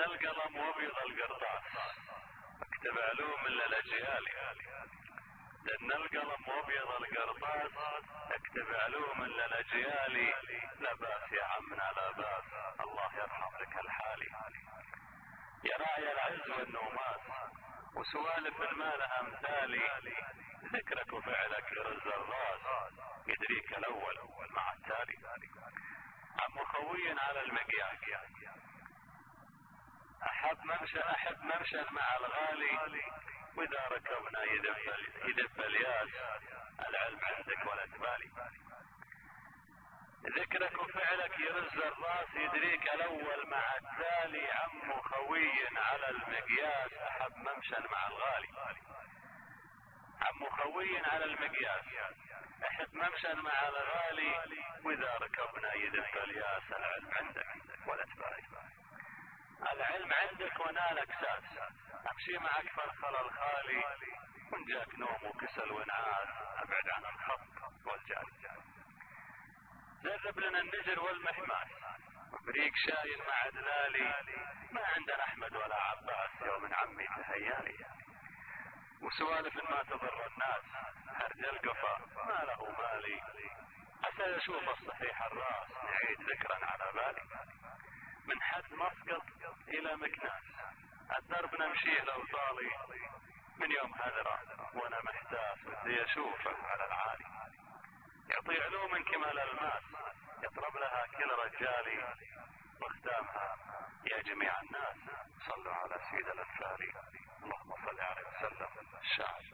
القلم وابيض القرطاس اكتب علوم للاجيال، لان القلم وابيض القرطاس اكتب علوم للاجيال. لا باس يا عمنا لا باس، الله يرحم لك الحالي. يا راعي العز والنوماس وسوالف ما لها امثالي، ذكرك وفعلك يرز الراس يدريك الاول مع التالي. عم خوي على المقياس احب ممشى مع الغالي، واذا ركبنا يدف الياس، العلم عندك ولا تبالي. ذكرك وفعلك يرز الراس يدريك الاول مع التالي. عم خوي على المقياس احب ممشى مع الغالي، عم خوي على المقياس احب ممشى مع الغالي، واذا ركبنا يدف الياس، العلم عندك ولا تبالي. العلم عندك ونالك ساس، امشي معك فرخل الخالي، وان جاك نوم وكسل ونعاس ابعد عن الخط والجال. جرب لنا النجر والمحماس وبريق شاين مع دلالي، ما عندنا احمد ولا عباس يوم عمي تهيالي. وسوالف ما تضر الناس هرج القفا ما له مالي، عسى يشوف الصحيح الراس نعيد ذكرا على بالي. من حد مسقط الى مكناس الدرب نمشيه لو طالي، من يوم هذرة وانا محتاس ودي اشوفه على العالي. يعطي علوم كمال الماس يطلب لها كل رجالي، واختامها يا جميع الناس صلوا على سيد الانفالي. اللهم صل عليه وسلم. الشاعر.